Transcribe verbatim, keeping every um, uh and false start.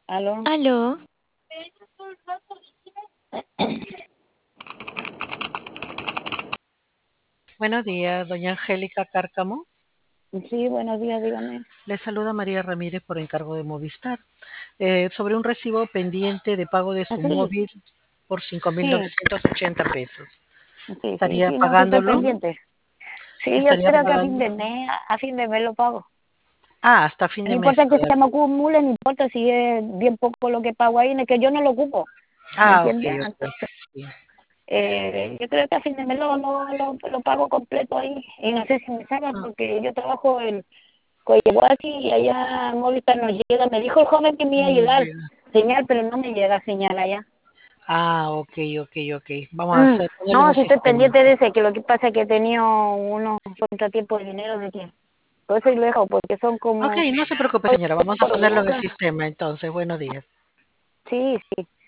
Aló. Aló, Buenos días, doña Angélica Cárcamo. Sí, buenos días, dígame. Le saluda María Ramírez por encargo de Movistar. Eh, sobre un recibo pendiente de pago de Ah, su sí, móvil por cinco mil sí, novecientos ochenta pesos. sí, sí, ¿Estaría sí, no, sí estoy pagándolo? pendiente. Sí, yo ¿Estaría espero que a fin de pagando? mes, a fin de mes lo pago. Ah, hasta fin No de mes importa que se todavía. me acumule, no importa si es bien poco lo que pago ahí, es que yo no lo ocupo, ¿me Ah, ok, entiendes? ok. Entonces, Sí. eh, yo creo que a fin de mes lo, lo, lo, lo pago completo ahí. Y no sé si me saca Ah, porque yo trabajo en Coyehuasi y allá Movistar no llega. Me dijo el joven que me iba a mm, llegar bien. señal, pero no me llega señal allá. Ah, ok, ok, ok. Vamos a Mm, hacer, ponerlo en no, el si estoy sistema pendiente de entonces. ese, que lo que pasa es que he tenido unos contratiempos de dinero de que por eso lo he dejado, porque son Ok, como no se preocupe, señora. Vamos a por ponerlo en el boca. sistema entonces. Buenos días. Sí, sí.